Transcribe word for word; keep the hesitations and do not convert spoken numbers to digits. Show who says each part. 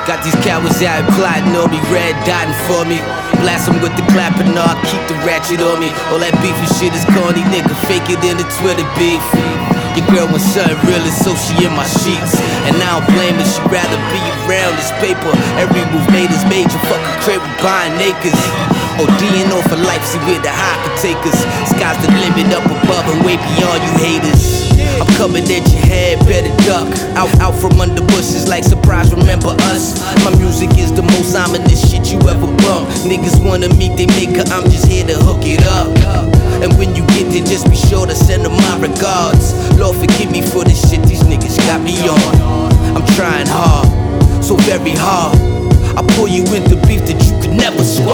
Speaker 1: Got these cowards out plotting on me, red dotting for me. Blast them with the clapping, no, I keep the ratchet on me. All that beef and shit is corny, nigga, fake it in the Twitter beef. Your girl wants something real, so she in my sheets. And I don't blame her, she'd rather be around this paper. Every move made is major, fucking crib with buying acres. ODing off for life, see where the high can take us. Sky's the limit up above and way beyond you haters. I'm coming at your head, better duck. Out, out from under bushes like surprise, remember us. My music is the most ominous shit you ever bump. Niggas wanna meet they maker, I'm just here to hook it up. And when you get there, just be sure to send them my regards. Lord forgive me for this shit these niggas got me on. I'm trying hard, so very hard. I pull you into beef that you could never swallow.